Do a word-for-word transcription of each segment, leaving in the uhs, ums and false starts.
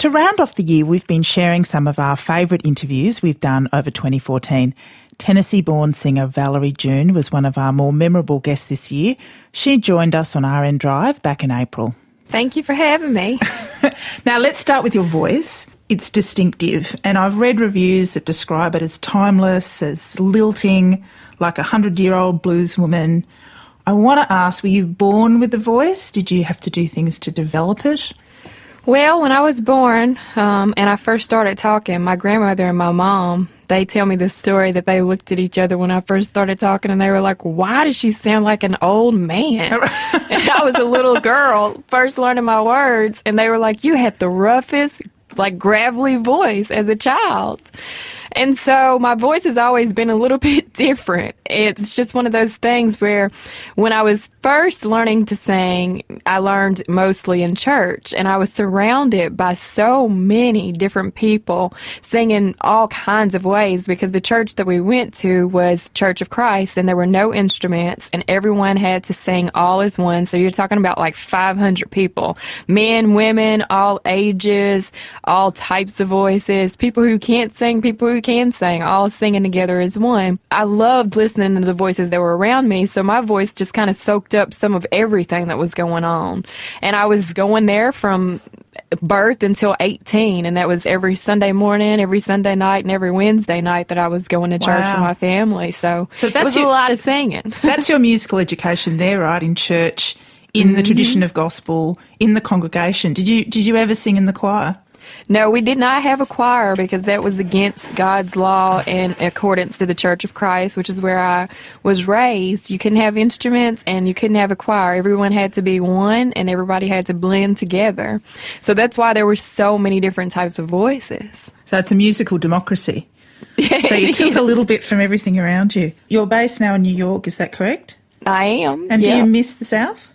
To round off the year, we've been sharing some of our favourite interviews we've done over twenty fourteen. Tennessee-born singer Valerie June was one of our more memorable guests this year. She joined us on R N Drive back in April. Thank you for having me. Now, let's start with your voice. It's distinctive, and I've read reviews that describe it as timeless, as lilting, like a hundred-year-old blues woman. I want to ask, were you born with the voice? Did you have to do things to develop it? Well, when I was born um, and I first started talking, my grandmother and my mom, they tell me this story that they looked at each other when I first started talking and they were like, why does she sound like an old man? And I was a little girl first learning my words, and they were like, you had the roughest, like gravelly voice as a child. And so my voice has always been a little bit different. It's just one of those things where when I was first learning to sing, I learned mostly in church, and I was surrounded by so many different people singing all kinds of ways, because the church that we went to was Church of Christ, and there were no instruments, and everyone had to sing all as one. So you're talking about like five hundred people, men, women, all ages, all types of voices, people who can't sing, people who can sing, all singing together as one. I loved listening to the voices that were around me, so my voice just kind of soaked up some of everything that was going on. And I was going there from birth until eighteen, and that was every Sunday morning, every Sunday night, and every Wednesday night that I was going to church Wow. with my family. So, so that's it was your, a lot of singing. That's your musical education there, right, in church, in mm-hmm. the tradition of gospel, in the congregation. Did you did you ever sing in the choir? No, we did not have a choir because that was against God's law in accordance to the Church of Christ, which is where I was raised. You couldn't have instruments and you couldn't have a choir. Everyone had to be one and everybody had to blend together. So that's why there were so many different types of voices. So it's a musical democracy. So you took a little bit from everything around you. You're based now in New York, is that correct? I am. And yeah. do you miss the South?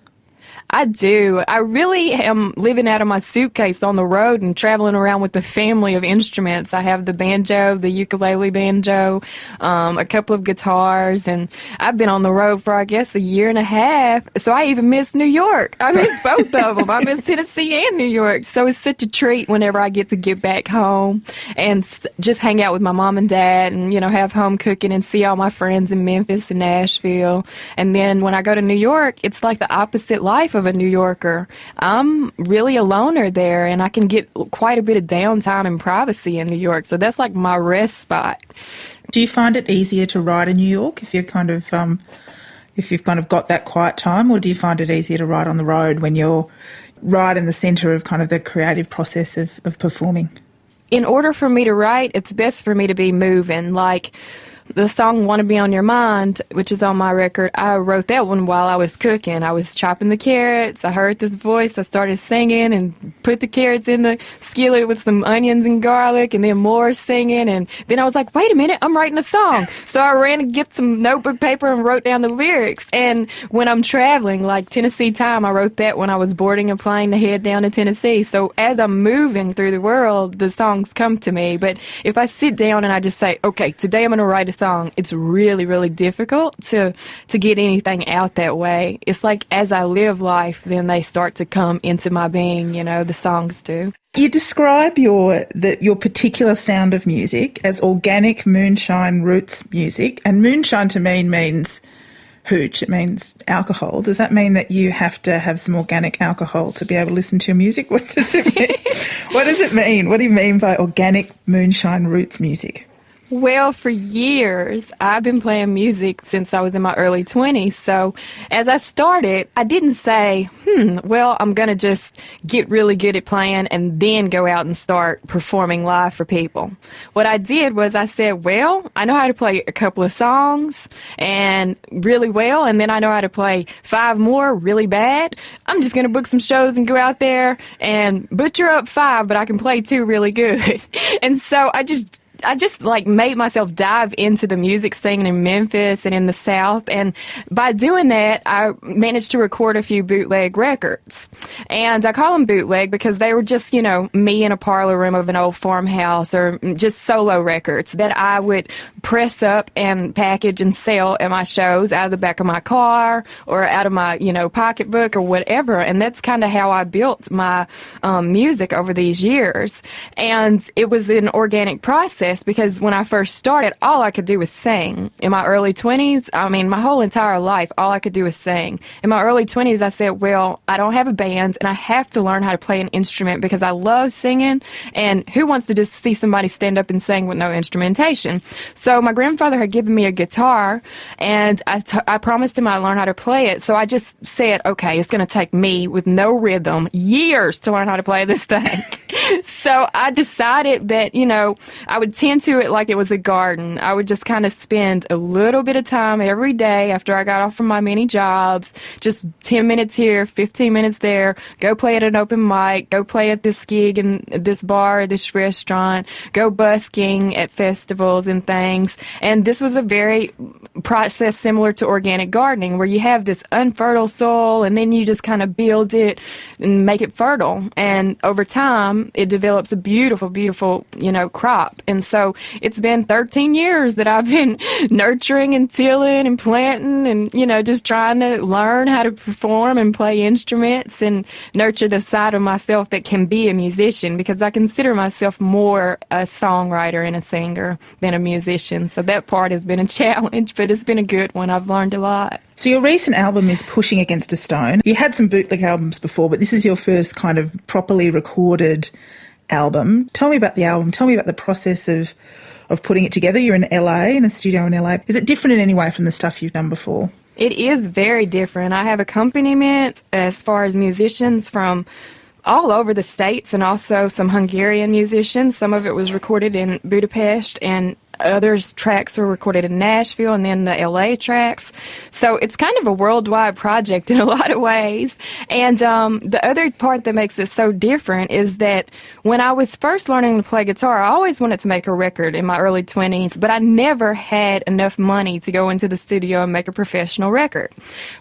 I do. I really am living out of my suitcase on the road and traveling around with the family of instruments. I have the banjo, the ukulele banjo, um, a couple of guitars, and I've been on the road for, I guess, a year and a half. So I even miss New York. I miss both of them. I miss Tennessee and New York. So it's such a treat whenever I get to get back home and just hang out with my mom and dad and, you know, have home cooking and see all my friends in Memphis and Nashville. And then when I go to New York, it's like the opposite life of a New Yorker. I'm really a loner there, and I can get quite a bit of downtime and privacy in New York. So that's like my rest spot. Do you find it easier to write in New York if you're kind of um, if you've kind of got that quiet time, or do you find it easier to write on the road when you're right in the centre of kind of the creative process of, of performing? In order for me to write, it's best for me to be moving. Like the song "Wanna Be on Your Mind," which is on my record, I wrote that one while I was cooking. I was chopping the carrots. I heard this voice. I started singing and put the carrots in the skillet with some onions and garlic, and then more singing. And then I was like, wait a minute, I'm writing a song. So I ran to get some notebook paper and wrote down the lyrics. And when I'm traveling, like Tennessee Time, I wrote that when I was boarding a plane to head down to Tennessee. So as I'm moving through the world, the songs come to me. But if I sit down and I just say, okay, today I'm going to write a song, it's really, really difficult to to get anything out that way. It's like as I live life, then they start to come into my being, you know, the songs do. You describe your the, your particular sound of music as organic moonshine roots music, and moonshine to me means hooch, it means alcohol. Does that mean that you have to have some organic alcohol to be able to listen to your music? What does it mean? What does it mean? What do you mean by organic moonshine roots music? Well, for years, I've been playing music since I was in my early twenties. So as I started, I didn't say, hmm, well, I'm going to just get really good at playing and then go out and start performing live for people. What I did was I said, well, I know how to play a couple of songs and really well, and then I know how to play five more really bad. I'm just going to book some shows and go out there and butcher up five, but I can play two really good. And so I just I just like made myself dive into the music scene in Memphis and in the South. And by doing that, I managed to record a few bootleg records. And I call them bootleg because they were just, you know, me in a parlor room of an old farmhouse, or just solo records that I would press up and package and sell at my shows out of the back of my car or out of my, you know, pocketbook or whatever. And that's kind of how I built my um, music over these years. And it was an organic process because when I first started, all I could do was sing. In my early twenties, I mean, my whole entire life, all I could do was sing. In my early twenties, I said, well, I don't have a band and I have to learn how to play an instrument because I love singing. And who wants to just see somebody stand up and sing with no instrumentation? So my grandfather had given me a guitar, and I, t- I promised him I'd learn how to play it. So I just said, okay, it's going to take me with no rhythm years to learn how to play this thing. So I decided that, you know, I would tend to it like it was a garden. I would just kind of spend a little bit of time every day after I got off from my many jobs, just ten minutes here, fifteen minutes there, go play at an open mic, go play at this gig in this bar, this restaurant, go busking at festivals and things. And this was a very process similar to organic gardening, where you have this unfertile soil and then you just kind of build it and make it fertile. And over time, it develops a beautiful, beautiful, you know, crop. And so it's been thirteen years that I've been nurturing and tilling and planting and, you know, just trying to learn how to perform and play instruments and nurture the side of myself that can be a musician, because I consider myself more a songwriter and a singer than a musician. So that part has been a challenge, but it's been a good one. I've learned a lot. So your recent album is Pushing Against a Stone. You had some bootleg albums before, but this is your first kind of properly recorded album. Tell me about the album. Tell me about the process of, of putting it together. You're in L A, in a studio in L A. Is it different in any way from the stuff you've done before? It is very different. I have accompaniment as far as musicians from all over the States and also some Hungarian musicians. Some of it was recorded in Budapest, and others tracks were recorded in Nashville, and then the L A tracks. So it's kind of a worldwide project in a lot of ways. And um, the other part that makes it so different is that when I was first learning to play guitar, I always wanted to make a record in my early twenties, but I never had enough money to go into the studio and make a professional record.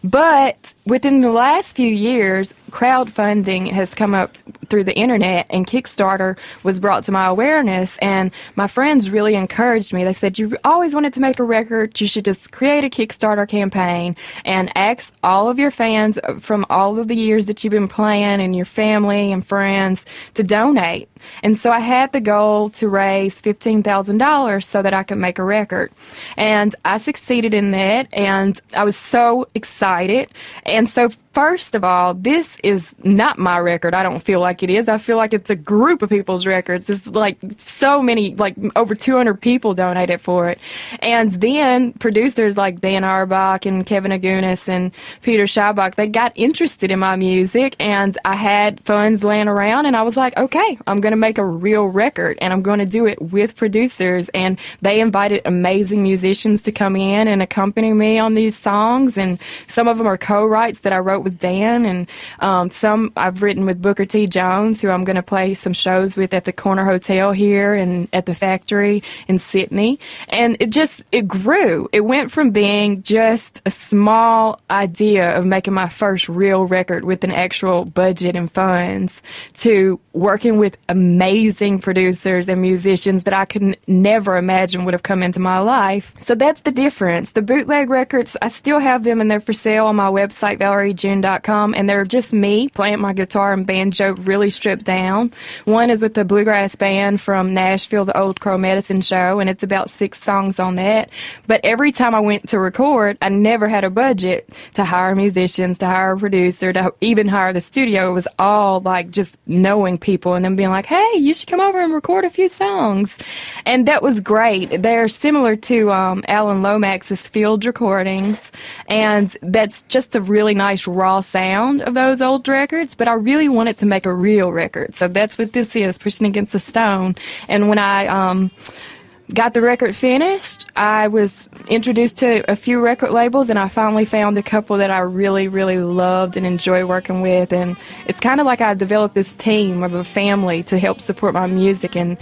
But within the last few years, crowdfunding has come up through the internet, and Kickstarter was brought to my awareness, and my friends really encouraged me. They said, you always wanted to make a record, you should just create a Kickstarter campaign and ask all of your fans from all of the years that you've been playing and your family and friends to donate. And so I had the goal to raise fifteen thousand dollars so that I could make a record. And I succeeded in that, and I was so excited. And so first of all, this is not my record. I don't feel like it is. I feel like it's a group of people's records. It's like so many, like over two hundred people donated for it. And then producers like Dan Auerbach and Kevin Agunas and Peter Scheibach, they got interested in my music, and I had funds laying around, and I was like, okay, I'm going to make a real record, and I'm going to do it with producers. And they invited amazing musicians to come in and accompany me on these songs, and some of them are co-writes that I wrote with Dan, and um, some I've written with Booker T. Jones, who I'm going to play some shows with at the Corner Hotel here and at the Factory in Sydney. And it just, it grew. It went from being just a small idea of making my first real record with an actual budget and funds to working with amazing producers and musicians that I could never imagine would have come into my life. So that's the difference. The bootleg records, I still have them, and they're for sale on my website, Valerie June dot com, and they're just me playing my guitar and banjo really stripped down. One is with the bluegrass band from Nashville, the Old Crow Medicine Show, and it's about six songs on that. But every time I went to record, I never had a budget to hire musicians, to hire a producer, to even hire the studio. It was all like just knowing people and then being like, hey, you should come over and record a few songs. And that was great. They're similar to um, Alan Lomax's field recordings, and that's just a really nice raw sound of those old records, but I really wanted to make a real record. So that's what this is, Pushing Against the Stone. And when I um, got the record finished, I was introduced to a few record labels, and I finally found a couple that I really, really loved and enjoy working with. And it's kind of like I developed this team of a family to help support my music. And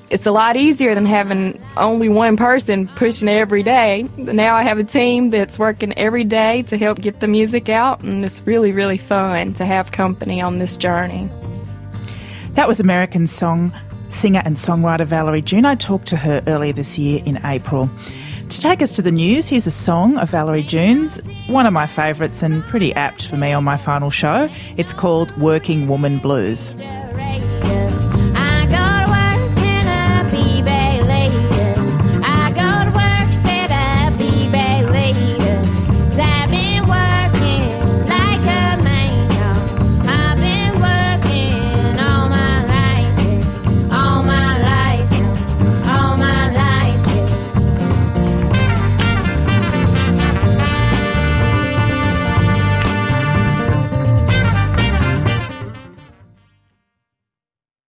it's a lot easier than having only one person pushing every day. Now I have a team that's working every day to help get the music out, and it's really, really fun to have company on this journey. That was American song singer and songwriter Valerie June. I talked to her earlier this year in April. To take us to the news, here's a song of Valerie June's, one of my favourites and pretty apt for me on my final show. It's called Working Woman Blues.